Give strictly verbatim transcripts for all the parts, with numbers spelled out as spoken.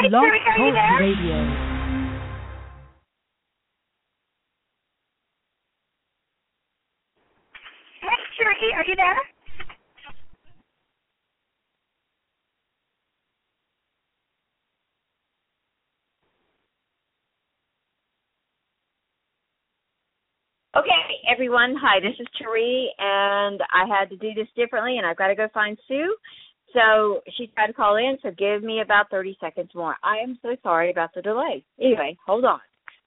Blog Talk Radio. Hey, Cherokee, are you there? Okay, everyone. Hi, this is Cherie, and I had to do this differently, and I've got to go find Sue. So she tried to call in, so give me about thirty seconds more. I am so sorry about the delay. Anyway, hold on.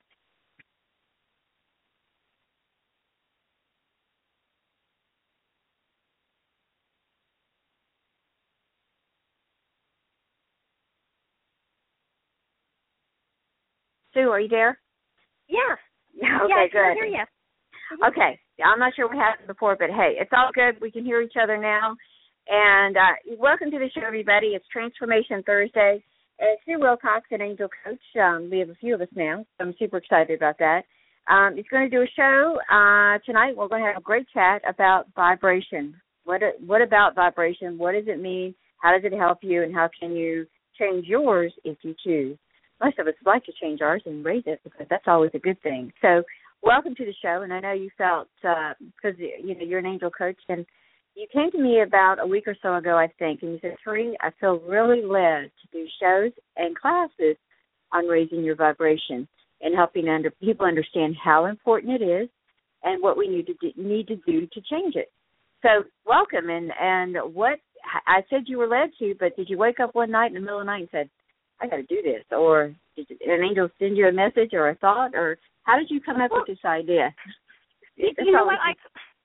Sue, are you there? Yeah. Okay, yeah, I good. can hear you. Okay, I'm not sure what happened before, but hey, it's all good. We can hear each other now. And uh, welcome to the show, everybody. It's Transformation Thursday. It's Sue Wilcox, an angel coach. Um, we have a few of us now, so I'm super excited about that. Um, he's going to do a show uh, tonight. We're going to have a great chat about vibration. What what about vibration? What does it mean? How does it help you? And how can you change yours if you choose? Most of us like to change ours and raise it because that's always a good thing. So welcome to the show, and I know you felt, because, uh, you know, you're an angel coach, and you came to me about a week or so ago, I think, and you said, Tori, I feel really led to do shows and classes on raising your vibration and helping under, people understand how important it is and what we need to do, need to do to change it. So welcome, and, and what, I said you were led to, but did you wake up one night in the middle of the night and said, I got to do this, or did an angel send you a message or a thought, or how did you come up well, with this idea? You know what, I,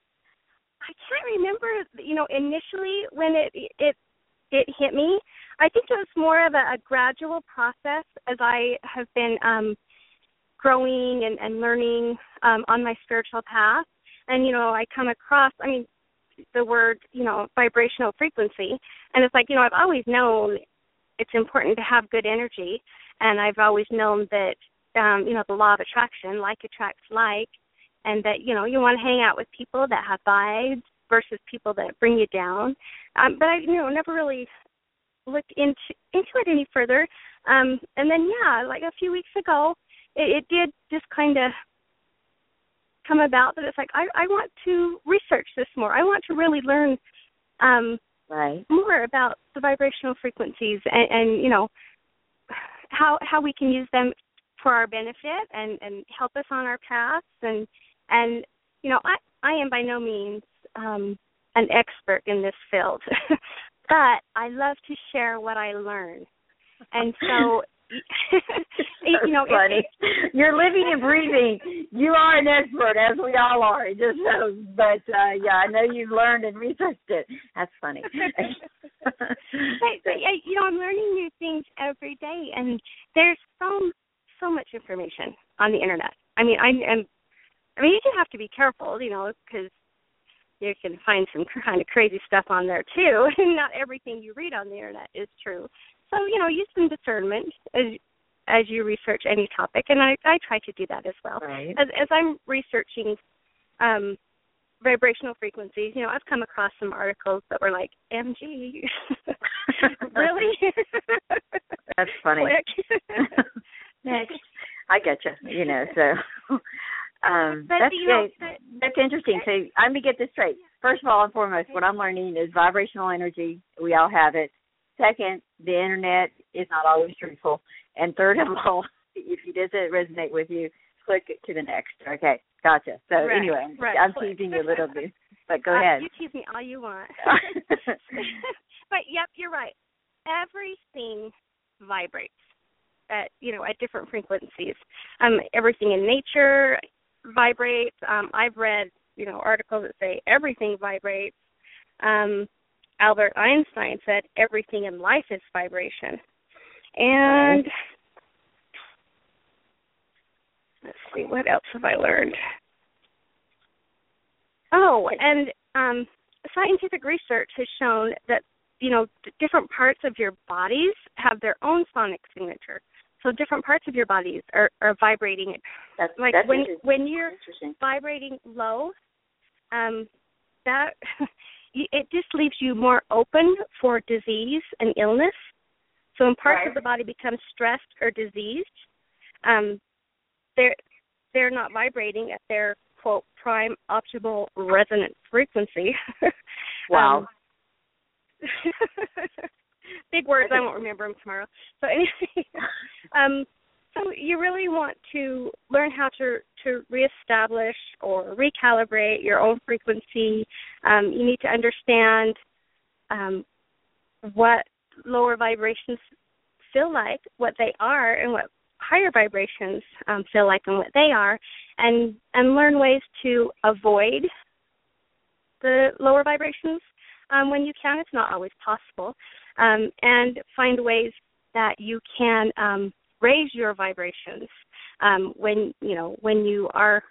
I can't remember, you know, initially when it, it it hit me. I think it was more of a, a gradual process as I have been um, growing and, and learning um, on my spiritual path. And, you know, I come across, I mean, the word, you know, vibrational frequency. And it's like, you know, I've always known it's important to have good energy. And I've always known that, um, you know, the law of attraction, like attracts like, and that, you know, you want to hang out with people that have vibes versus people that bring you down. Um, but I, you know, never really looked into into it any further. Um, and then, yeah, like a few weeks ago, it, it did just kind of come about that it's like, I, I want to research this more. I want to really learn um, right. more about the vibrational frequencies and, and, you know, how how we can use them for our benefit and, and help us on our paths. And, and you know, I, I am by no means um, an expert in this field, but I love to share what I learn. And so, you know, funny. It, it, you're living and breathing. You are an expert, as we all are. Just so, but uh, yeah, I know you've learned and researched it. That's funny. but, but, you know, I'm learning new things every day, and there's so so much information on the internet. I mean, I am. I mean, you do have to be careful, you know, because you can find some kind of crazy stuff on there too, and not everything you read on the internet is true. So, you know, use some discernment as as you research any topic, and I, I try to do that as well. Right. As, as I'm researching um, vibrational frequencies, you know, I've come across some articles that were like, M G, really? That's funny. Next. I get you, you know, so um, but, that's you know, great. But, that's interesting. So I'm going to get this straight. First of all and foremost, what I'm learning is vibrational energy. We all have it. Second, the internet is not always truthful. And third of all, if it doesn't resonate with you, click it to the next. Okay, gotcha. So right, anyway, right, I'm click. teasing you a little bit, but go uh, ahead. You tease me all you want. But, yep, you're right. Everything vibrates at, you know, at different frequencies. Um, everything in nature vibrates. Um, I've read, you know, articles that say everything vibrates. Um, Albert Einstein said everything in life is vibration. And let's see, what else have I learned? Oh, and um, scientific research has shown that, you know, different parts of your bodies have their own sonic signature. So different parts of your bodies are, are vibrating. That's, like that's when when you're vibrating low, um, that it just leaves you more open for disease and illness. So when parts right. of the body become stressed or diseased, um, they're, they're not vibrating at their, quote, prime optimal resonant frequency. Wow. um, big words, I won't remember them tomorrow. So anyway, um, so you really want to learn how to, to reestablish or recalibrate your own frequency. Um, you need to understand um, what lower vibrations feel like, what they are, and what higher vibrations um, feel like and what they are, and, and learn ways to avoid the lower vibrations um, when you can. It's not always possible. Um, and find ways that you can um, raise your vibrations um, when, you know, when you are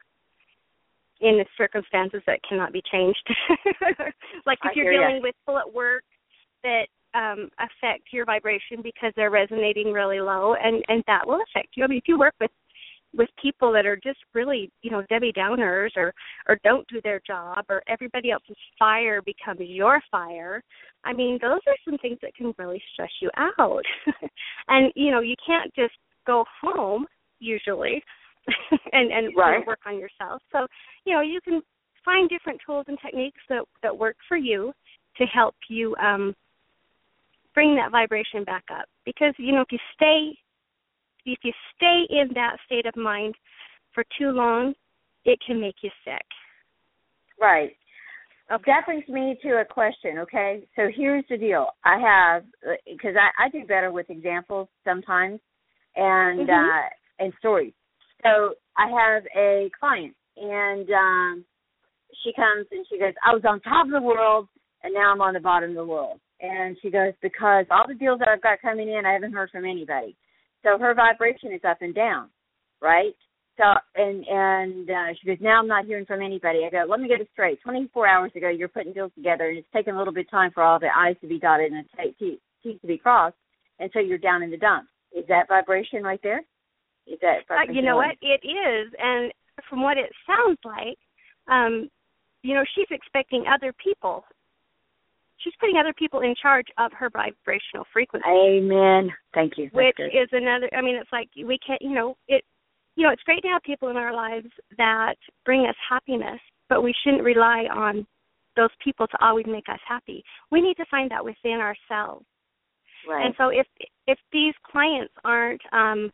in circumstances that cannot be changed. Like if you're dealing you. with people at work that um, affect your vibration because they're resonating really low, and, and that will affect you. I mean, if you work with, with people that are just really, you know, Debbie Downers or, or don't do their job, or everybody else's fire becomes your fire, I mean, those are some things that can really stress you out. And, you know, you can't just go home, usually, and, and right. work on yourself. So, you know, you can find different tools and techniques that, that work for you to help you um, bring that vibration back up. Because, you know, if you stay if you stay in that state of mind for too long, it can make you sick. Right. Okay. That brings me to a question, okay? So here's the deal. I have, because I, I do better with examples sometimes and mm-hmm. uh, and stories. So I have a client, and um, she comes and she goes, I was on top of the world, and now I'm on the bottom of the world. And she goes, because all the deals that I've got coming in, I haven't heard from anybody. So her vibration is up and down, right? So, and and uh, she goes, now I'm not hearing from anybody. I go, let me get it straight. twenty-four hours ago, you're putting deals together, and it's taken a little bit of time for all the I's to be dotted and the T's to be crossed, and so you're down in the dumps. Is that vibration right there? Is that vibration? Uh, you know what? It is, and from what it sounds like, um, you know, she's expecting other people. She's putting other people in charge of her vibrational frequency. Amen. Thank you. That's which good. is another, I mean, it's like we can't, you know, it, you know, it's great to have people in our lives that bring us happiness, but we shouldn't rely on those people to always make us happy. We need to find that within ourselves. Right. And so if if these clients aren't um,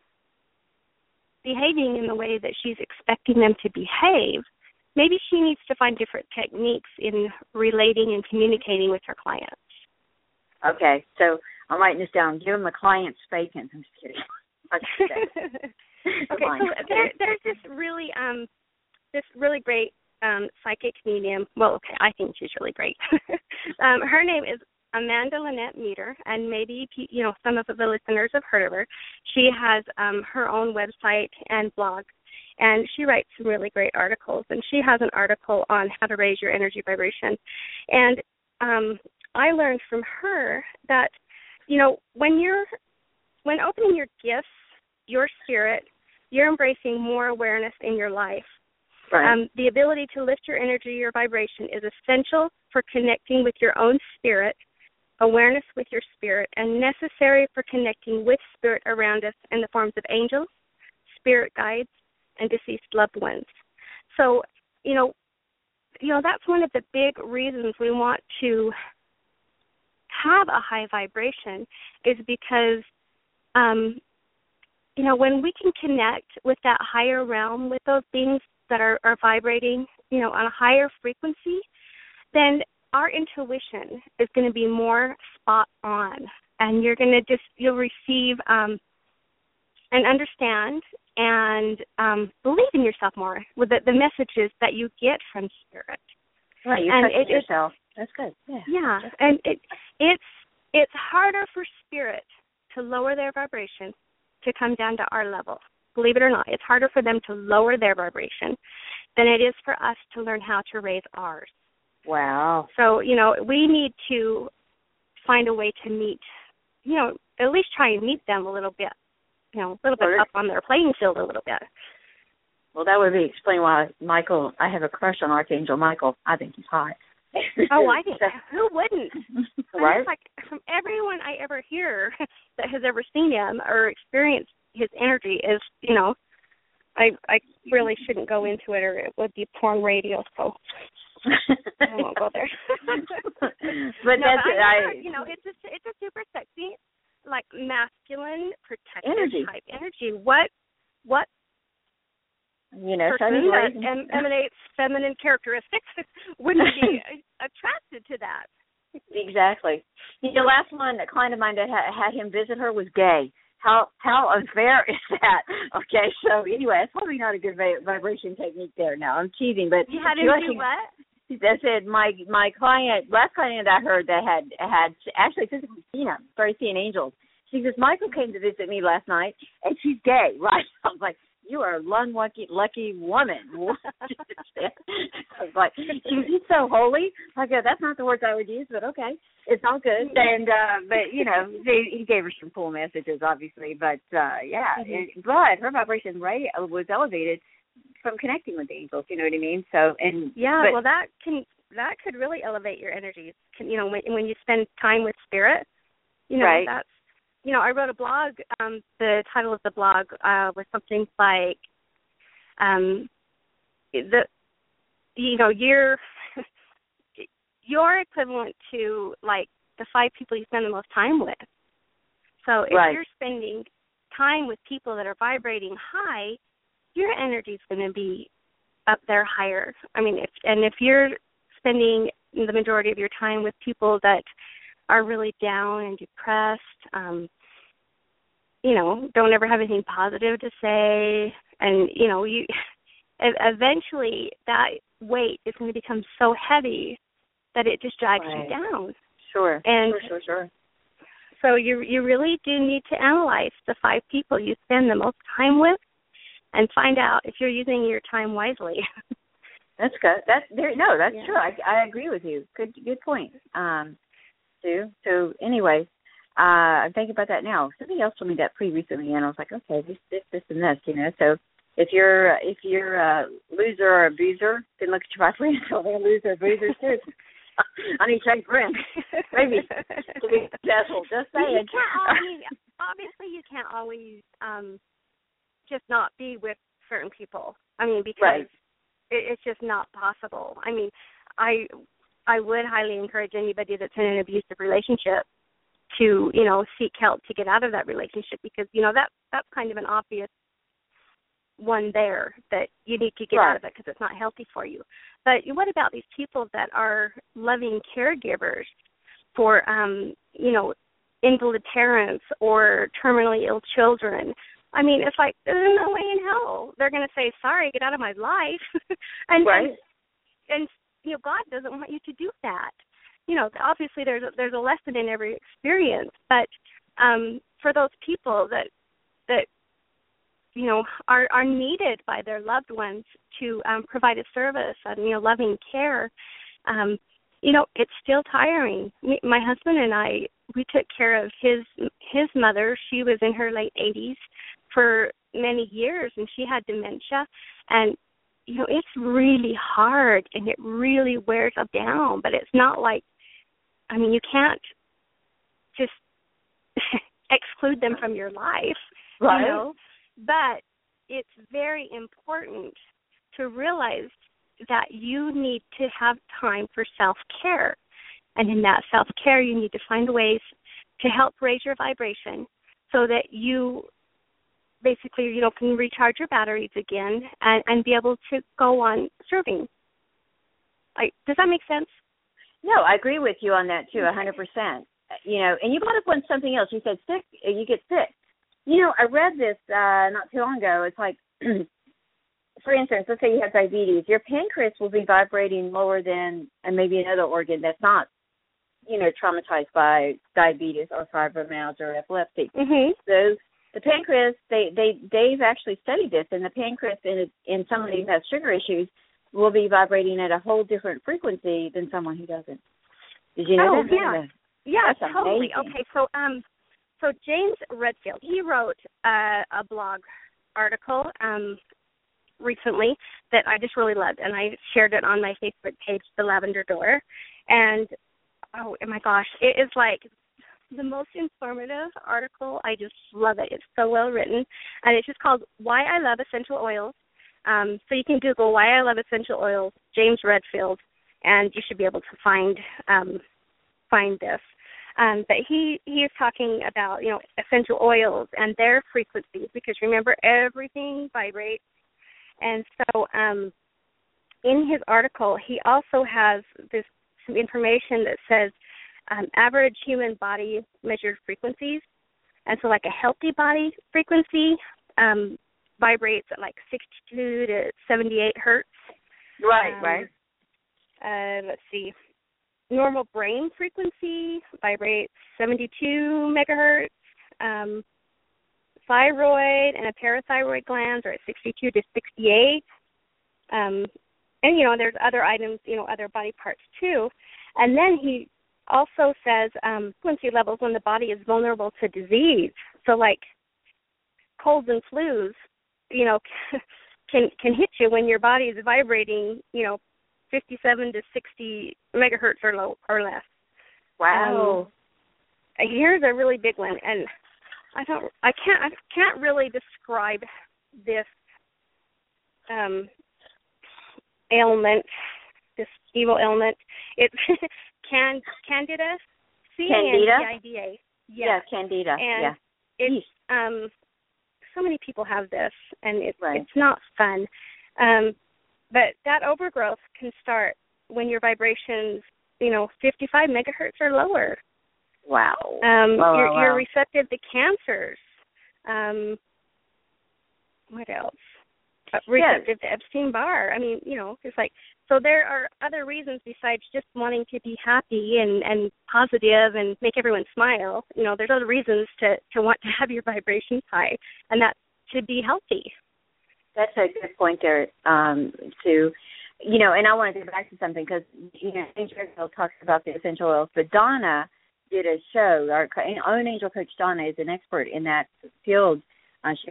behaving in the way that she's expecting them to behave, maybe she needs to find different techniques in relating and communicating with her clients. Okay, so I'm writing this down. Give them the client spanking. I'm just kidding. Okay, so there, there's this really, um, this really great um, psychic medium. Well, okay, I think she's really great. um, her name is Amanda Lynette Meter, and maybe you know some of the listeners have heard of her. She has um, her own website and blog, and she writes some really great articles. And she has an article on how to raise your energy vibration. And um, I learned from her that you know when you're when opening your gifts, your spirit, you're embracing more awareness in your life. Right. Um, the ability to lift your energy, your vibration, is essential for connecting with your own spirit, awareness with your spirit, and necessary for connecting with spirit around us in the forms of angels, spirit guides, and deceased loved ones. So, you know, you know that's one of the big reasons we want to have a high vibration is because, um, you know, when we can connect with that higher realm, with those beings that are, are vibrating, you know, on a higher frequency, then our intuition is going to be more spot on, and you're going to just, you'll receive um, and understand and um, believe in yourself more with the, the messages that you get from spirit. Right, you and trust it, yourself. That's good. Yeah, yeah, and it, it's it's harder for spirit to lower their vibration to come down to our level. Believe it or not, it's harder for them to lower their vibration than it is for us to learn how to raise ours. Wow. So, you know, we need to find a way to meet, you know, at least try and meet them a little bit, you know, a little bit up on their playing field a little bit. Well, that would be explain why Michael, I have a crush on Archangel Michael. I think he's hot. Oh, I think who wouldn't? Right? It's like from everyone I ever hear that has ever seen him or experienced his energy is, you know, I I really shouldn't go into it, or it would be porn radio. So I won't go there. But no, that's but I, I, you know, it's a it's a super sexy, like masculine, protective energy. type energy. What what you know, person that em- emanates feminine characteristics wouldn't be attracted to that? Exactly. You know, last one, a client of mine that ha- had him visit her was gay. How how unfair is that? Okay, so anyway, it's probably not a good vi- vibration technique there. Now I'm teasing, but you had him do what? I said my my client, last client I heard that had had actually physically seen him, started seeing angels. She says, Michael came to visit me last night, and she's gay, right? I was like, you are a lucky, lucky woman. I was like, she's so holy. I go, that's not the words I would use, but okay, it's all good. And uh, but you know, they, he gave her some cool messages, obviously. But uh, yeah, mm-hmm. it, but her vibration right was elevated from connecting with angels. You know what I mean? So and yeah, but, well, that can that could really elevate your energies. Can, you know, when when you spend time with spirit, you know, right. that's. You know, I wrote a blog. Um, the title of the blog uh, was something like, um, the, you know, you're you're equivalent to like the five people you spend the most time with. So if right. you're spending time with people that are vibrating high, your energy is going to be up there higher. I mean, if and if you're spending the majority of your time with people that are really down and depressed, um, you know, don't ever have anything positive to say, and, you know, you eventually that weight is going to become so heavy that it just drags right. you down. Sure, and sure, sure, sure. So you you really do need to analyze the five people you spend the most time with and find out if you're using your time wisely. That's good. That's there. No, that's yeah. true. I, I agree with you. Good, good point, um, Sue. So anyway, uh, I'm thinking about that now. Somebody else told me that pretty recently, and I was like, okay, this, this, this, and this. You know, so if you're if you're a loser or a boozer, then look at your vibration. So they're a loser or boozer too. I need to change friends. Maybe to be successful. Just saying. You can't. I mean, obviously, you can't always um, just not be with certain people. I mean, because. Right. It's just not possible. I mean, I I would highly encourage anybody that's in an abusive relationship to, you know, seek help to get out of that relationship, because, you know, that that's kind of an obvious one there that you need to get right. out of it because it's not healthy for you. But what about these people that are loving caregivers for, um, you know, invalid parents or terminally ill children? I mean, it's like, there's no way in hell they're going to say, sorry, get out of my life. and, right. and, and, you know, God doesn't want you to do that. You know, obviously there's a, there's a lesson in every experience, but um, for those people that, that you know, are, are needed by their loved ones to um, provide a service and, you know, loving care, um, you know, it's still tiring. Me, my husband and I, we took care of his his mother. She was in her late eighties for many years, and she had dementia. And, you know, it's really hard, and it really wears us down. But it's not like, I mean, you can't just exclude them from your life, right. you know. But it's very important to realize that you need to have time for self-care. And in that self-care, you need to find ways to help raise your vibration so that you basically, you know, can recharge your batteries again and, and be able to go on serving. Like, does that make sense? No, I agree with you on that, too, one hundred percent. You know, and you brought up on something else. You said sick, you get sick. You know, I read this uh, not too long ago. It's like, for instance, let's say you have diabetes. Your pancreas will be vibrating lower than and maybe another organ that's not, you know, traumatized by diabetes or fibromyalgia or epilepsy. Mm-hmm. So the pancreas, they, they, they've actually studied this, and the pancreas in, in somebody who has sugar issues will be vibrating at a whole different frequency than someone who doesn't. Did you know oh, that? Yeah, yeah, That's totally. amazing. Okay, so um, so James Redfield, he wrote uh, a blog article, um, recently that I just really loved, and I shared it on my Facebook page, The Lavender Door. And, oh, my gosh, it is like the most informative article. I just love it. It's so well written. And it's just called Why I Love Essential Oils. Um, so you can Google Why I Love Essential Oils, James Redfield, and you should be able to find um, find this. Um, but he, he is talking about, you know, essential oils and their frequencies, because remember, everything vibrates. And so um, in his article, he also has this some information that says um, average human body measured frequencies. And so like a healthy body frequency um, vibrates at like sixty-two to seventy-eight hertz. Right, um, right. Uh, let's see. Normal brain frequency vibrates seventy-two megahertz. Um, thyroid and a parathyroid glands are at sixty-two to sixty-eight. Um, and, you know, there's other items, you know, other body parts too. And then he also says um, frequency levels when the body is vulnerable to disease. So like colds and flus, you know, can can hit you when your body is vibrating, you know, fifty-seven to sixty megahertz or low or less. Wow. Um, here's a really big one, and I don't, I can't, I can't really describe this um, ailment, this evil ailment. It's can Candida, C A N D I D A. Yeah, yeah, Candida. And yeah. it's um, so many people have this, and it's right. it's not fun. Um, But that overgrowth can start when your vibrations, you know, fifty-five megahertz or lower. Wow. Um, wow, you're, wow. you're receptive to cancers. Um, what else? Uh, receptive yes. to Epstein-Barr. I mean, you know, it's like, so there are other reasons besides just wanting to be happy and, and positive and make everyone smile. You know, there's other reasons to, to want to have your vibrations high, and that's to be healthy. That's a good point there, um, Sue. You know, and I want to go back to something because, you know, Angel talks about the essential oils, but Donna did a show. Our own Angel Coach Donna is an expert in that field. Uh, she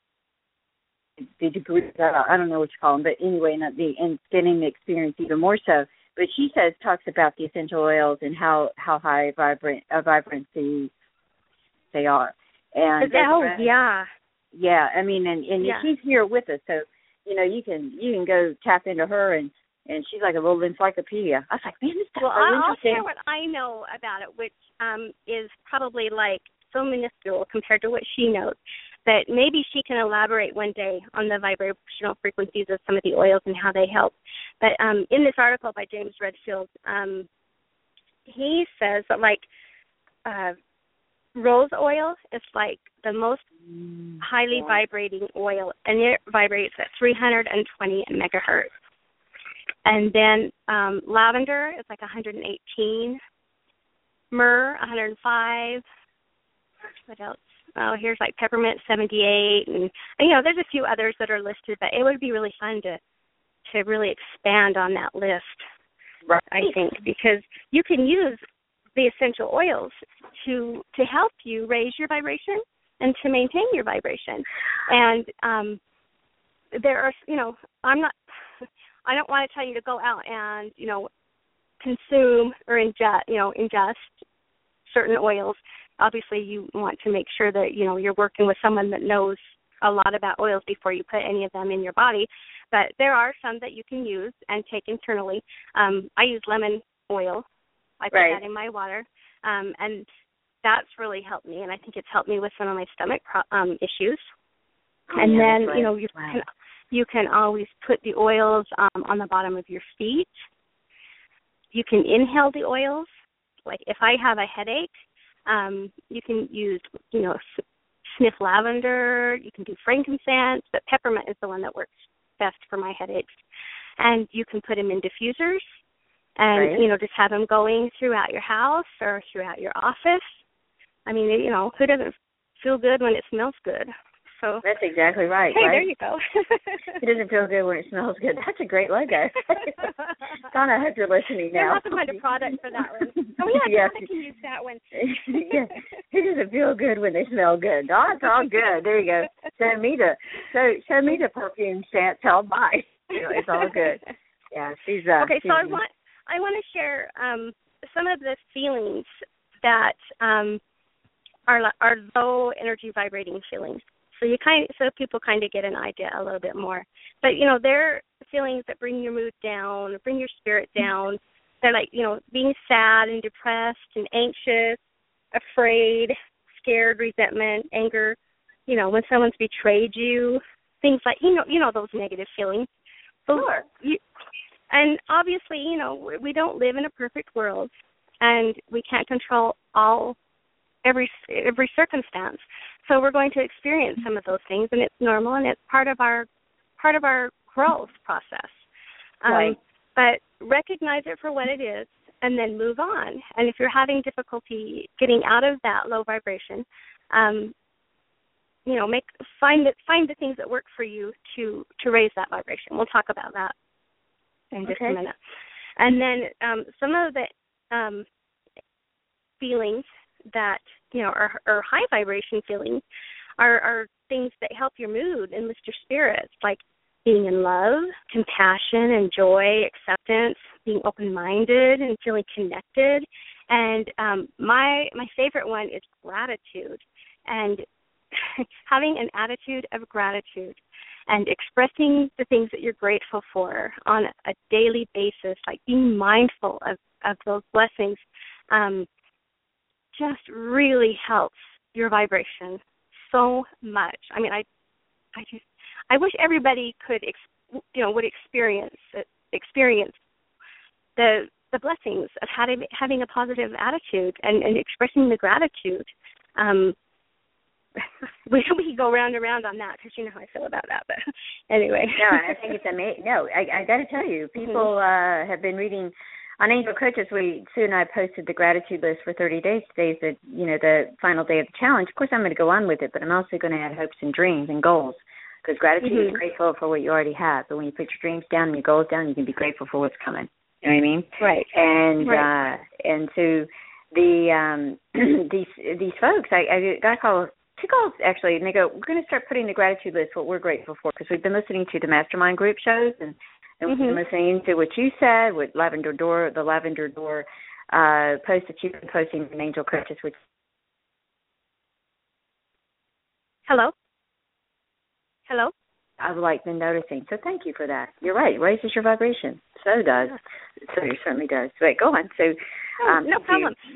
the degree, uh, I don't know what you call them, but anyway, not the in getting the experience even more so. But she says, talks about the essential oils and how, how high vibrant, uh, vibrancy they are. And oh, yeah. Yeah, I mean, and, and yeah. she's here with us, so, you know, you can you can go tap into her, and, and she's like a little encyclopedia. I was like, man, this stuff well, so I'll interesting. share what I know about it, which um, is probably like so minuscule compared to what she knows, that maybe she can elaborate one day on the vibrational frequencies of some of the oils and how they help. But um, in this article by James Redfield, um, he says that, like, uh, rose oil is like the most mm, highly yeah. vibrating oil, and it vibrates at three hundred twenty megahertz. And then um, lavender is like one hundred eighteen, myrrh one hundred five. What else? Oh, here's like peppermint seventy-eight, and, and you know, there's a few others that are listed, but it would be really fun to to really expand on that list. Right. I think, because you can use the essential oils to to help you raise your vibration and to maintain your vibration. And um, there are, you know, I'm not, I don't want to tell you to go out and, you know, consume or ingest, you know, ingest certain oils. Obviously, you want to make sure that, you know, you're working with someone that knows a lot about oils before you put any of them in your body. But there are some that you can use and take internally. Um, I use lemon oil. I put right. that in my water, um, and that's really helped me, and I think it's helped me with some of my stomach pro- um, issues. Oh, and yeah, then, right. you know, you wow. can you can always put the oils um, on the bottom of your feet. You can inhale the oils. Like if I have a headache, um, you can use, you know, s- sniff lavender. You can do frankincense, but peppermint is the one that works best for my headaches. And you can put them in diffusers. And, right. you know, just have them going throughout your house or throughout your office. I mean, you know, who doesn't feel good when it smells good? So that's exactly right. Hey, right? there you go. It doesn't feel good when it smells good. That's a great logo. Donna, I hope you're listening now. We'll have to find a product for that one. Oh, yeah, yes. Donna can use that one. Yeah. It doesn't feel good when they smell good. Oh, it's all good. There you go. Send me the show, show me the perfume scents. I'll buy. You know, it's all good. Yeah, she's uh. Okay, she's, so I want I want to share um, some of the feelings that um, are are low energy vibrating feelings. So you kind of, so people kind of get an idea a little bit more. But you know, they're feelings that bring your mood down, bring your spirit down. They're like, you know, being sad and depressed and anxious, afraid, scared, resentment, anger. You know, when someone's betrayed you, things like you know, you know those negative feelings. Those, sure. You, and obviously, you know, we don't live in a perfect world, and we can't control all every every circumstance. So we're going to experience some of those things, and it's normal, and it's part of our part of our growth process. Um, right. But recognize it for what it is, and then move on. And if you're having difficulty getting out of that low vibration, um, you know, make find it find the things that work for you to to raise that vibration. We'll talk about that in just okay. a minute. And then um, some of the um, feelings that, you know, are, are high vibration feelings are, are things that help your mood and lift your spirits, like being in love, compassion and joy, acceptance, being open-minded and feeling connected. And um, my my favorite one is gratitude, and having an attitude of gratitude and expressing the things that you're grateful for on a daily basis, like being mindful of, of those blessings, um, just really helps your vibration so much. I mean, I, I just, I wish everybody could, ex, you know, would experience experience the the blessings of having having a positive attitude and, and expressing the gratitude. Um, we we can go round and round on that because you know how I feel about that. But anyway, no, I think it's amazing. No, I, I got to tell you, people mm-hmm. uh, have been reading. On Angel Coaches, we Sue and I posted the gratitude list for thirty days. Today's the you know the final day of the challenge. Of course, I'm going to go on with it, but I'm also going to add hopes and dreams and goals, because gratitude mm-hmm. is grateful for what you already have. But when you put your dreams down and your goals down, you can be grateful for what's coming. You know what I mean? Right. And right. Uh, and so the um, these these folks, I, I got a call. Two calls actually, and they go, we're going to start putting the gratitude list, what we're grateful for, because we've been listening to the Mastermind group shows and. And we've been listening to what you said with Lavender Door, the Lavender Door uh, post that you've been posting in Angel Coaches. Which Hello? Hello? I've like been noticing. So thank you for that. You're right. It raises your vibration. So does. So it certainly does. Wait, go on. So um, oh, no problem. You...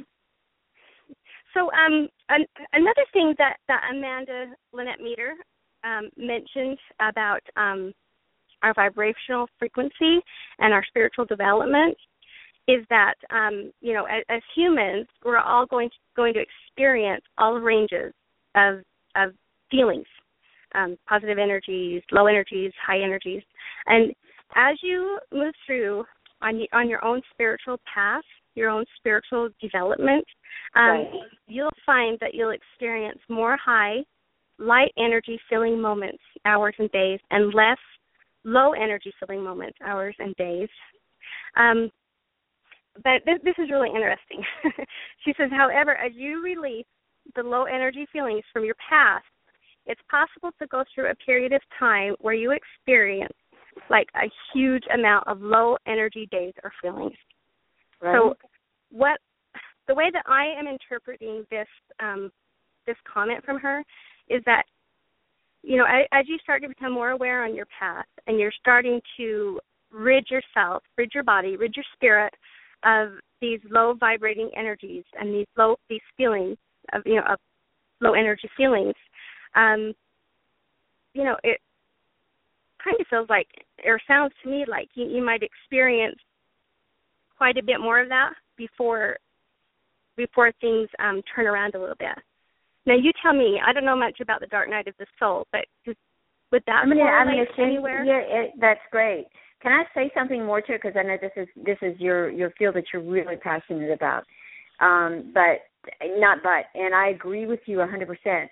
So um, an, another thing that, that Amanda Lynette Meter um, mentioned about um, our vibrational frequency and our spiritual development is that, um, you know, as, as humans, we're all going to, going to experience all ranges of, of feelings, um, positive energies, low energies, high energies. And as you move through on, on your own spiritual path, your own spiritual development, um, right. you'll find that you'll experience more high, light energy filling moments, hours and days, and less low energy filling moments, hours and days. Um, but this, this is really interesting. She says, however, as you release the low energy feelings from your past, it's possible to go through a period of time where you experience like a huge amount of low energy days or feelings. Right. So what the way that I am interpreting this um, this comment from her is that, you know, as you start to become more aware on your path and you're starting to rid yourself, rid your body, rid your spirit of these low vibrating energies and these low, these feelings of, you know, of low energy feelings, um, you know, it kind of feels like, or sounds to me like you, you might experience quite a bit more of that before, before things um, turn around a little bit. Now, you tell me. I don't know much about the dark night of the soul, but would that I'm gonna, I'm correlate gonna anywhere? Yeah, it, that's great. Can I say something more to it? Because I know this is this is your, your field that you're really passionate about. Um, but not but, and I agree with you one hundred percent.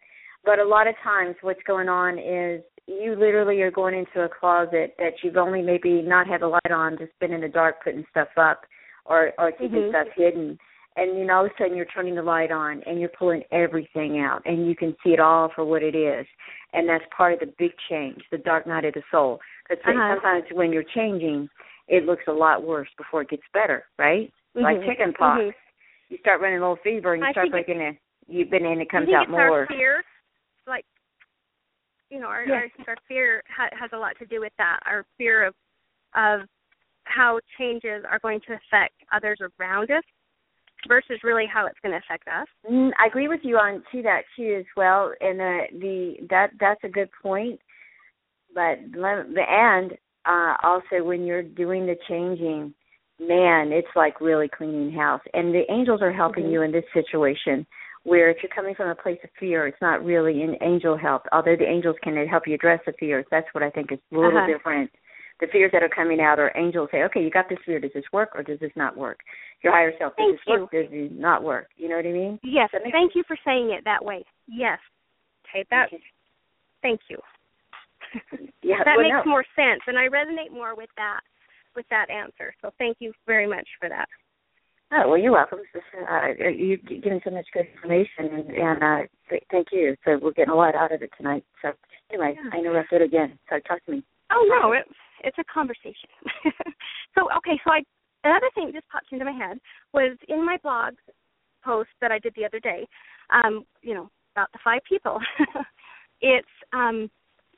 but a lot of times what's going on is you literally are going into a closet that you've only maybe not had the light on, just been in the dark putting stuff up or, or keeping mm-hmm. stuff hidden. And then all of a sudden you're turning the light on and you're pulling everything out and you can see it all for what it is. And that's part of the big change, the dark night of the soul. Because uh-huh. sometimes when you're changing, it looks a lot worse before it gets better, right? Mm-hmm. Like chicken pox. Mm-hmm. You start running a little fever and you I start breaking it. You've been in, it comes out more. Our fear, like, you know, our, yes. our, our fear ha- has a lot to do with that. Our fear of of how changes are going to affect others around us versus really how it's going to affect us. Mm, I agree with you on to that too as well, and the the that that's a good point. But the and uh, also when you're doing the changing, man, it's like really cleaning house. And the angels are helping mm-hmm. you in this situation, where if you're coming from a place of fear, it's not really an angel help. Although the angels can help you address the fears, that's what I think is a little uh-huh. different. The fears that are coming out are angels say, okay, you got this fear. Does this work or does this not work? Your higher self, does Thank this you. work? Does it not work? You know what I mean? Yes. Thank sense? you for saying it that way. Yes. Okay. That. Okay. Thank you. Yeah, that well, makes no. more sense, and I resonate more with that with that answer. So thank you very much for that. Oh, well, you're welcome. Uh, you've given so much good information, and, and uh, th- thank you. So we're getting a lot out of it tonight. So anyway, yeah. I interrupted again, so talk to me. Oh, no, it, it's a conversation. so, okay, so I another thing that just popped into my head was in my blog post that I did the other day, um, you know, about the five people. it's um,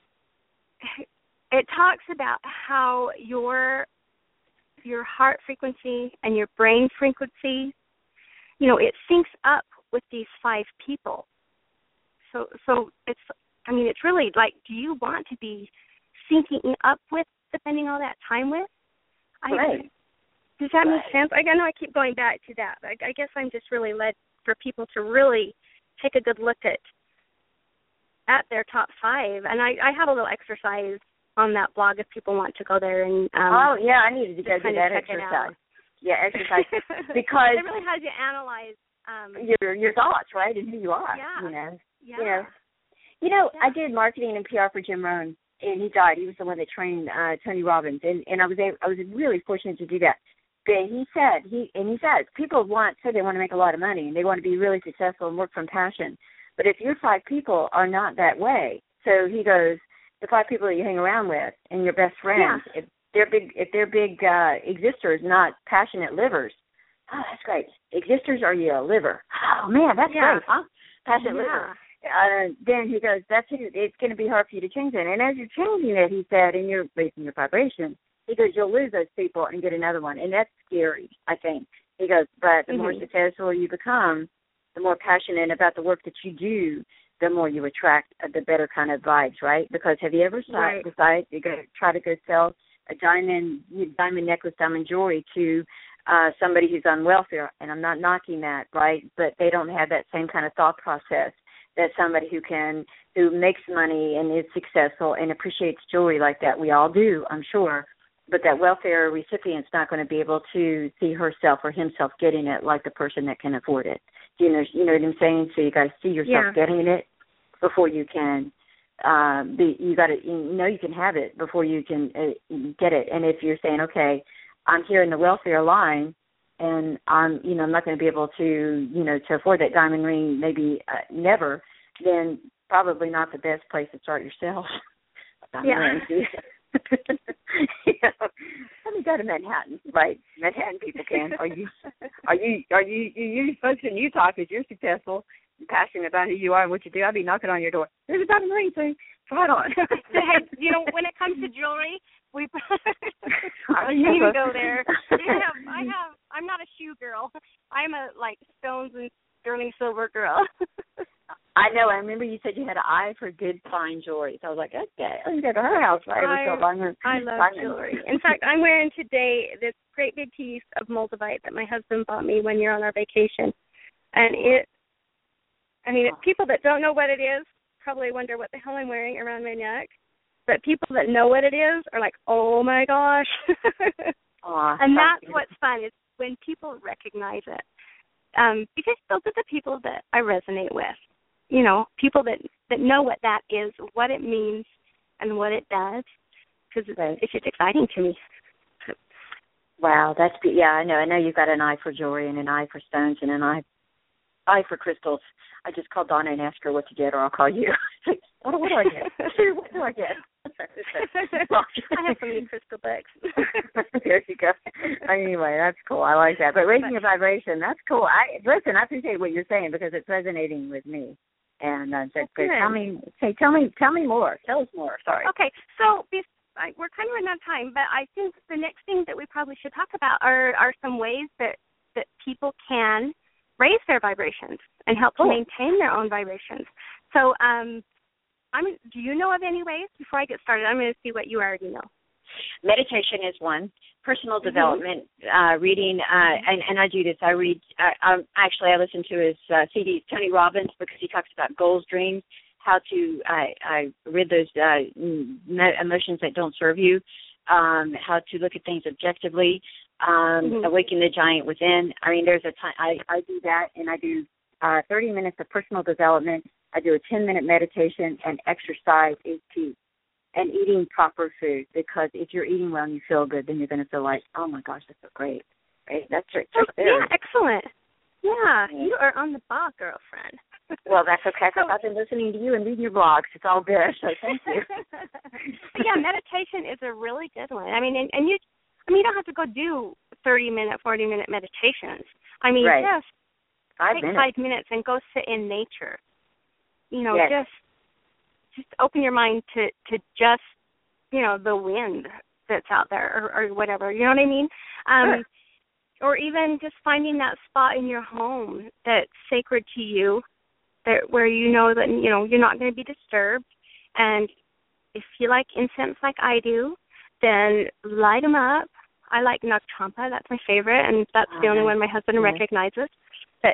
it talks about how your your heart frequency and your brain frequency, you know, it syncs up with these five people. So, so it's, I mean, it's really like, do you want to be syncing up with, spending all that time with? I, right. Does that right. make sense? I know I keep going back to that. I, I guess I'm just really led for people to really take a good look at at their top five. And I, I have a little exercise on that blog if people want to go there and um, oh yeah, I needed to go do that exercise. Yeah, exercise because it really has you analyze um, your your thoughts, right, and who you are. Yeah. You know. Yeah. You know. You know, yeah. I did marketing and P R for Jim Rohn, and he died. He was the one that trained uh, Tony Robbins, and, and I was able, I was really fortunate to do that. But he said he and he said people want say they want to make a lot of money and they want to be really successful and work from passion. But if your five people are not that way, so he goes. The five people that you hang around with and your best friends, yeah. if they're big, if they're big uh, existers, not passionate livers, oh, that's great. Existers are you a liver? Oh man, that's yeah. great, huh? Passionate yeah. liver. Uh, then he goes, that's it. It's going to be hard for you to change it. And as you're changing it, he said, and you're raising your vibration, he goes, you'll lose those people and get another one, and that's scary. I think he goes, but the mm-hmm. more successful you become, the more passionate about the work that you do, the more you attract uh, the better kind of vibes, right? Because have you ever right. decided to go try to go sell a diamond diamond necklace, diamond jewelry to uh, somebody who's on welfare? And I'm not knocking that, right? But they don't have that same kind of thought process that somebody who can who makes money and is successful and appreciates jewelry like that. We all do, I'm sure. But that welfare recipient's not going to be able to see herself or himself getting it like the person that can afford it. You know, you know what I'm saying? So you got to see yourself yeah. getting it before you can. Um, be, you got to you know you can have it before you can uh, get it. And if you're saying, okay, I'm here in the welfare line, and I'm you know I'm not going to be able to you know to afford that diamond ring, maybe uh, never, then probably not the best place to start yourself. yeah. you know, let me go to Manhattan, right? Manhattan people can. Are you, are you, are you, you, you folks in Utah because you're successful, and passionate about who you are and what you do? I'll be knocking on your door. There's a diamond ring thing. Try it on. Hey, you know, when it comes to jewelry, we I don't even go there. I have, I have, I'm not a shoe girl. I'm a like stones and sterling silver girl. I know. I remember you said you had an eye for good, fine jewelry. So I was like, okay, I can go to her house. Right? I, her, I love jewelry. In fact, I'm wearing today this great big piece of moldavite that my husband bought me one year on our vacation. And it, I mean, it's people that don't know what it is probably wonder what the hell I'm wearing around my neck. But people that know what it is are like, oh, my gosh. Aww, and that's beautiful. What's fun is when people recognize it. Um, because those are the people that I resonate with. you know, people that, that know what that is, what it means, and what it does, because right. it's just exciting to me. Wow, that's yeah. I know. I know you've got an eye for jewelry and an eye for stones and an eye eye for crystals. I just call Donna and ask her what to get, or I'll call you. what, what do I get? What do I get? I have so many crystal books. There you go. Anyway, that's cool. I like that. But raising your vibration, that's cool. I listen. I appreciate what you're saying because it's resonating with me. And uh, so, tell me, say, tell me, tell me more. Tell us more. Sorry. Okay, so I, we're kind of running out of time, but I think the next thing that we probably should talk about are, are some ways that, that people can raise their vibrations and help cool. to maintain their own vibrations. So, um, I'm, do you know of any ways? Before I get started, I'm going to see what you already know. Meditation is one. Personal mm-hmm. development, uh, reading, uh, and, and I do this. I read, uh, um, actually, I listen to his uh, C Ds, Tony Robbins, because he talks about goals, dreams, how to I, I rid those uh, emotions that don't serve you, um, how to look at things objectively, um, mm-hmm. awaken the giant within. I mean, there's a time, I, I do that, and I do uh, thirty minutes of personal development. I do a ten-minute meditation and exercise eight T. And eating proper food, because if you're eating well and you feel good, then you're going to feel like, oh, my gosh, that's so great. Right? That's right. Oh, yeah, excellent. Yeah, you are on the ball, girlfriend. Well, that's okay, because so, I've been listening to you and reading your blogs. It's all good, so thank you. Yeah, meditation is a really good one. I mean, and, and you I mean, you don't have to go do thirty-minute, forty-minute meditations. I mean, right. just five take minutes. five minutes and go sit in nature. You know, yes. just just open your mind to, to just, you know, the wind that's out there or, or whatever. You know what I mean? Um, sure. Or even just finding that spot in your home that's sacred to you, that where you know that, you know, you're not going to be disturbed. And if you like incense like I do, then light them up. I like Nag Champa. That's my favorite, and that's oh, the only one my husband yeah. recognizes. But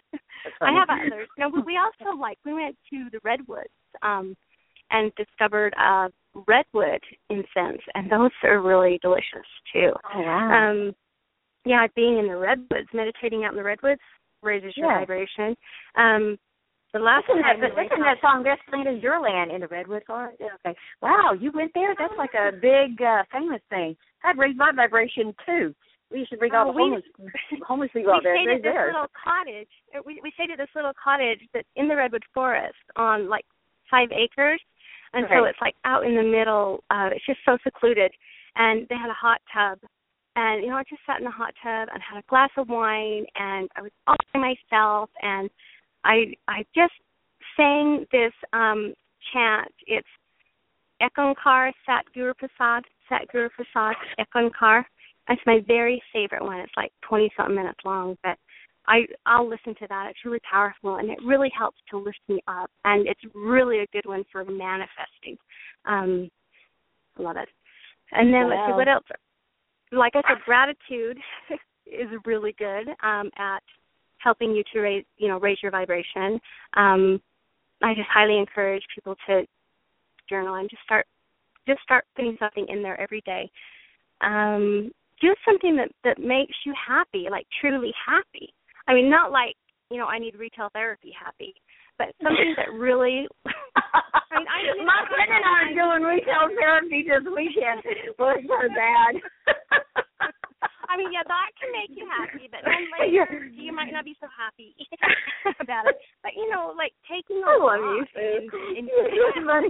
I have others. No, we also like, we went to the Redwoods um, and discovered uh, redwood incense, and those are really delicious, too. Oh, wow. Um, yeah, being in the Redwoods, meditating out in the Redwoods raises your yeah. vibration. Um, the last listen time that, listen to that song, This Land Is Your Land, in the Redwood Forest. Yeah, okay. Wow, you went there? That's like a big, uh, famous thing. I'd raise my vibration, too. We used to bring all oh, the homeless, we, homeless people out there. We stayed at this there. little cottage. We, we stayed at this little cottage that's in the Redwood Forest on, like, five acres. And okay. so it's, like, out in the middle. Uh, it's just so secluded. And they had a hot tub. And, you know, I just sat in the hot tub and had a glass of wine, and I was all by myself. And I I just sang this um, chant. It's Ekankar Sat Guru Prasad, Sat Guru Prasad, Ekankar. It's my very favorite one. It's like twenty-something minutes long, but I, I'll listen to that. It's really powerful, and it really helps to lift me up, and it's really a good one for manifesting. Um, I love it. And then wow. let's see, what else? Like I said, gratitude is really good um, at helping you to raise, you know, raise your vibration. Um, I just highly encourage people to journal and just start, just start putting something in there every day. Um, do something that, that makes you happy, like truly happy. I mean, not like, you know, I need retail therapy happy, but something that really. I mean, I mean, my friend and I are doing retail therapy this weekend. Well, it's so bad. I mean, yeah, that can make you happy, but then later you might not be so happy about it. But, you know, like taking a I walk. love you, and, and, and,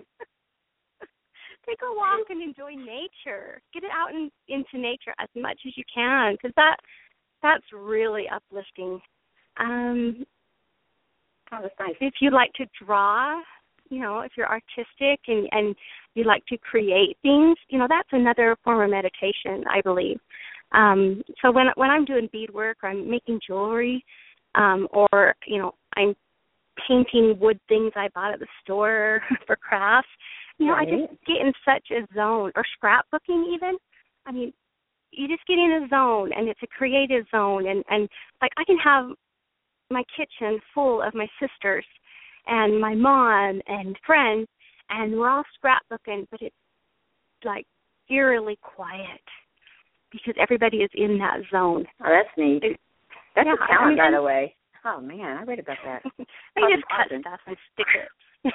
take a walk and enjoy nature. Get it out in, into nature as much as you can, because that, that's really uplifting. Um, oh, that's nice. If you like to draw, you know, if you're artistic and, and you like to create things, you know, that's another form of meditation, I believe. Um, so when when I'm doing beadwork or I'm making jewelry, um, or, you know, I'm painting wood things I bought at the store for crafts, you know, right. I just get in such a zone, or scrapbooking even. I mean, you just get in a zone, and it's a creative zone, and, and like I can have my kitchen full of my sisters and my mom and friends, and we're all scrapbooking, but it's like eerily quiet because everybody is in that zone. Oh, that's neat. It, that's yeah, a talent, I mean, by the way. Oh man, I read about that. They just cut stuff and stick it.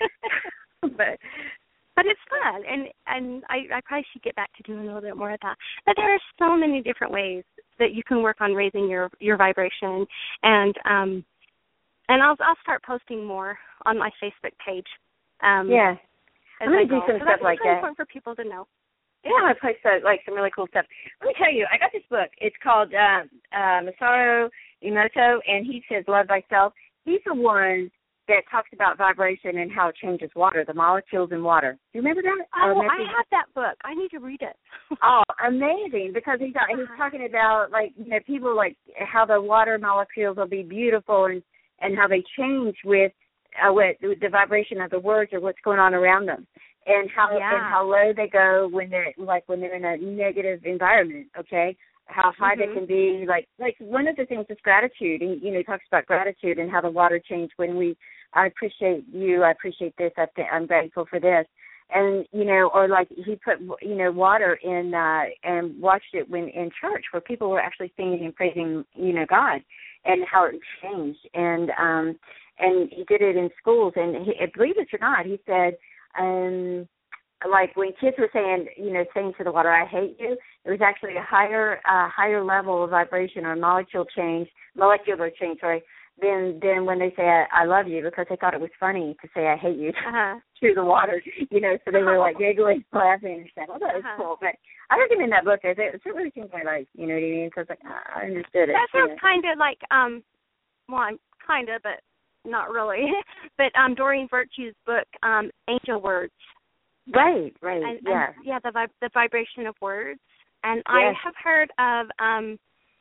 but but it's fun, and and I, I probably should get back to doing a little bit more of that. But there are so many different ways that you can work on raising your your vibration, and um and I'll I'll start posting more on my Facebook page. Um, yeah, I'm gonna do some so stuff like that. Important for people to know. Yeah, I post uh, like some really cool stuff. Let me tell you, I got this book. It's called uh, uh, Masaru Emoto, and he says Love Thyself. He's the one that talks about vibration and how it changes water, the molecules in water. Do you remember that? Oh, I have that book. I need to read it. Oh, amazing! Because he's he's talking about like you know people like how the water molecules will be beautiful and and how they change with uh, with, with the vibration of the words or what's going on around them. And how yeah. and how low they go when they're like when they're in a negative environment, okay? How high mm-hmm. they can be, like like one of the things is gratitude, and you know he talks about gratitude and how the water changed when we I appreciate you, I appreciate this, I th- I'm grateful for this, and you know or like he put you know water in uh, and watched it when in church where people were actually singing and praising you know God, and how it changed, and um and he did it in schools, and he, believe it or not, he said. Um, like when kids were saying, you know, saying to the water, "I hate you," it was actually a higher, uh, higher level of vibration or molecule change, molecular change, sorry, than than when they say I, "I love you," because they thought it was funny to say "I hate you" uh-huh. to the water, you know. So they were like giggling, laughing, and stuff. Oh, that was uh-huh. cool. But I recommend that book. It, it really changed my life. You know what I mean? Because like I understood it. That sounds you know? kind of like um, well, kind of, but. Not really, but um, Doreen Virtue's book, um, Angel Words. Right, right, and, yeah. And, yeah, the vib- the vibration of words. And yes. I have heard of, um,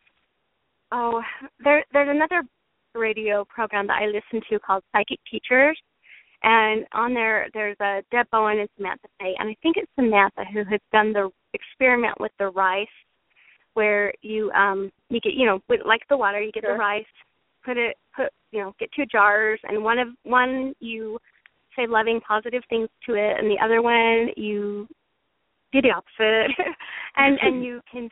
oh, there there's another radio program that I listen to called Psychic Teachers, and on there there's a Deb Bowen and Samantha Faye, and I think it's Samantha who has done the experiment with the rice, where you um you get you know with, like the water, you get sure. the rice. Put it, put you know, get two jars, and one of one you say loving, positive things to it, and the other one you do the opposite, and and you can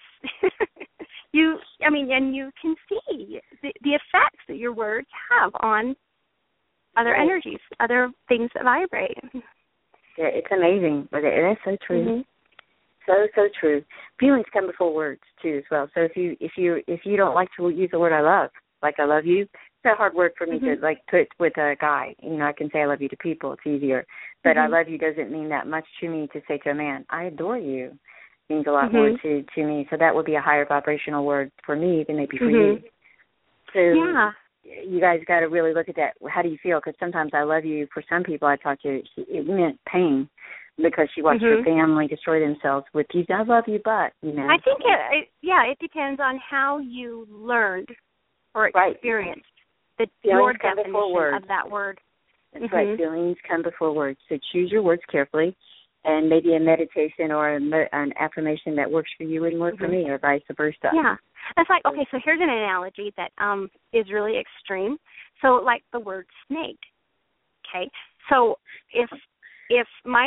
you, I mean, and you can see the, the effects that your words have on other right. energies, other things that vibrate. Yeah, it's amazing, but it, that's so true. Mm-hmm. So so true. Feelings come before words too, as well. So if you if you if you don't like to use the word "I love," like I love you, it's a hard word for me mm-hmm. to like put with a guy. You know, I can say I love you to people, it's easier. But mm-hmm. I love you doesn't mean that much to me to say to a man. I adore you. It means a lot mm-hmm. more to, to me. So that would be a higher vibrational word for me than maybe for mm-hmm. you. So yeah. you guys got to really look at that. How do you feel? Because sometimes I love you, for some people I talk to, it meant pain because she watched mm-hmm. her family destroy themselves with you. I love you, but, you know. I think, it, it yeah, it depends on how you learned or experienced right. the your definition of that word. That's mm-hmm. right. Feelings come before words. So choose your words carefully, and maybe a meditation or a, an affirmation that works for you wouldn't work mm-hmm. for me, or vice versa. Yeah. It's like, okay, so here's an analogy that um, is really extreme. So like the word snake, okay? So if if my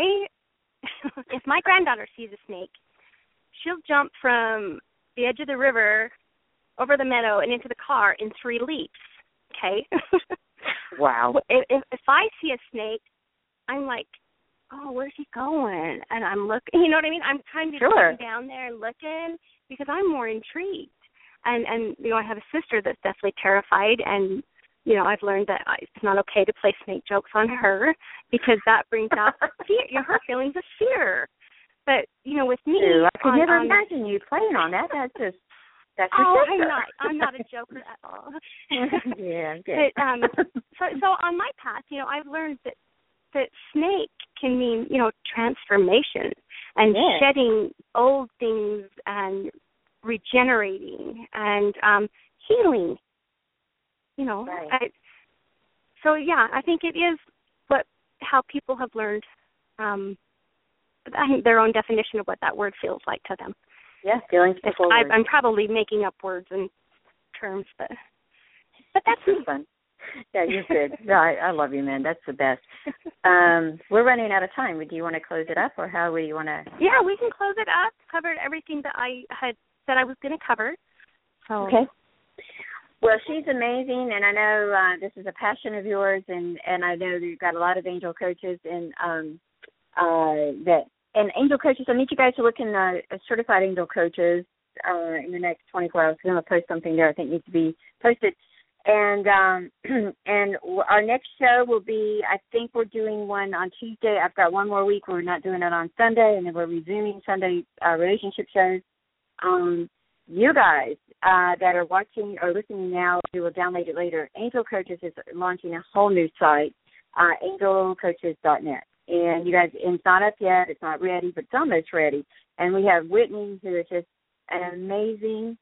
if my granddaughter sees a snake, she'll jump from the edge of the river over the meadow and into the car in three leaps, okay? Wow. If, if, if I see a snake, I'm like, oh, where's he going? And I'm looking, you know what I mean? I'm kind of sure. sitting down there and looking because I'm more intrigued. And, and, you know, I have a sister that's definitely terrified, and, you know, I've learned that it's not okay to play snake jokes on her because that brings out fear, her feelings of fear. But, you know, with me... Ew, I could on, never on, imagine you playing on that. That's just... That's oh, I'm not. I'm not a joker at all. yeah, okay. But, um, so, so on my path, you know, I've learned that that snake can mean, you know, transformation and yeah. shedding old things and regenerating and um, healing. You know, right. I, so yeah, I think it is what how people have learned. Um, I think their own definition of what that word feels like to them. Yeah, feelings before I, words. I'm probably making up words and terms, but but that's me. Fun. Yeah, you're good. No, I, I love you, man. That's the best. Um, we're running out of time. Do you want to close it up, or how do you want to? Yeah, we can close it up. Covered everything that I had said I was going to cover. So okay. Well, she's amazing, and I know uh, this is a passion of yours, and, and I know that you've got a lot of angel coaches, and um, uh, that and angel coaches. I need you guys to look in uh, certified angel coaches uh, in the next twenty-four hours. I'm going to post something there I think needs to be posted. And um, and our next show will be, I think we're doing one on Tuesday. I've got one more week where we're not doing it on Sunday, and then we're resuming Sunday uh, relationship shows. Um, you guys uh, that are watching or listening now, you will download it later. Angel Coaches is launching a whole new site, uh, angel coaches dot net. And you guys, it's not up yet. It's not ready, but it's almost ready. And we have Whitney, who is just an amazing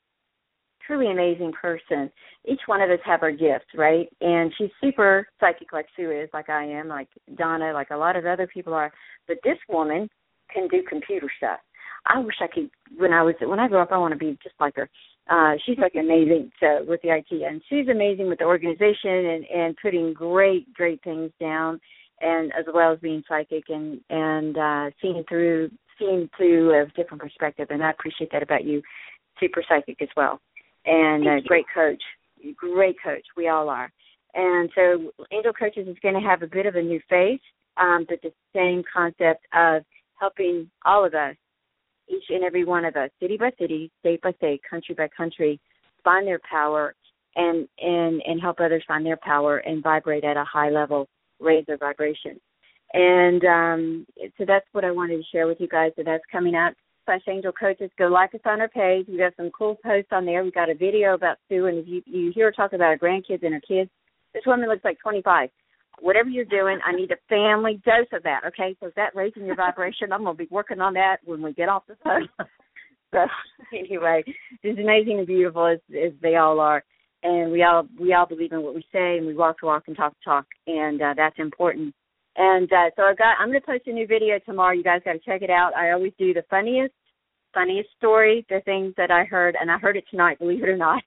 truly amazing person. Each one of us have our gifts, right? And she's super psychic like Sue is, like I am, like Donna, like a lot of other people are. But this woman can do computer stuff. I wish I could, when I was, when I grow up, I want to be just like her. Uh, she's like amazing so, with the I T. And she's amazing with the organization and, and putting great, great things down, and as well as being psychic and, and uh, seeing through, seeing through a different perspective. And I appreciate that about you. Super psychic as well. And a uh, great coach, great coach. We all are. And so Angel Coaches is going to have a bit of a new face, um, but the same concept of helping all of us, each and every one of us, city by city, state by state, country by country, find their power and, and, and help others find their power and vibrate at a high level, raise their vibration. And um, so that's what I wanted to share with you guys. So that's coming up. Slash Angel Coaches. Go like us on our page. We got some cool posts on there. We got a video about Sue, and if you, you hear her talk about her grandkids and her kids, this woman looks like twenty-five. Whatever you're doing, I need a family dose of that, okay? So is that raising your vibration? I'm going to be working on that when we get off the phone. So anyway, it's amazing and beautiful as, as they all are, and we all we all believe in what we say, and we walk the walk and talk the talk, and uh, that's important. And uh, so I got, I'm going to post a new video tomorrow. You guys got to check it out. I always do the funniest, funniest story, the things that I heard, and I heard it tonight, believe it or not.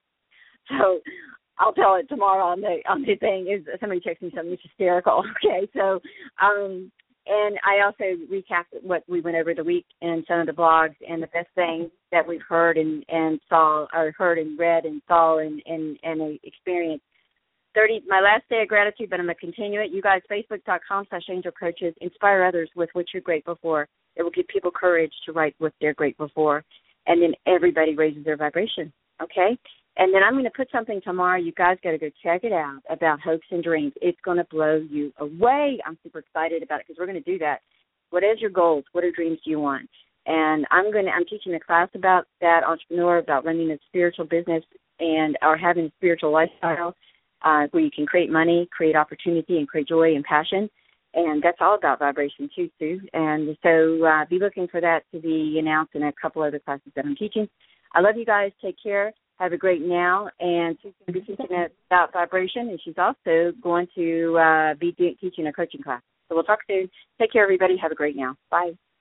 So I'll tell it tomorrow on the on the thing. Is somebody texts me something that's hysterical? Okay, so um, and I also recap what we went over the week and some of the blogs and the best things that we've heard and, and saw, or heard and read and saw and and, and experienced. thirty my last day of gratitude, but I'm going to continue it. You guys, facebook.com slash angel coaches. Inspire others with what you're grateful for. It will give people courage to write what they're grateful for. And then everybody raises their vibration, okay? And then I'm going to put something tomorrow. You guys got to go check it out about hopes and dreams. It's going to blow you away. I'm super excited about it because we're going to do that. What is your goals? What are dreams do you want? And I'm going to, I'm teaching a class about that, entrepreneur, about running a spiritual business and or having a spiritual lifestyle. Uh, where you can create money, create opportunity, and create joy and passion. And that's all about vibration too, Sue. And so uh, be looking for that to be announced in a couple other classes that I'm teaching. I love you guys. Take care. Have a great now. And Sue's going to be teaching about vibration, and she's also going to uh, be de- teaching a coaching class. So we'll talk soon. Take care, everybody. Have a great now. Bye.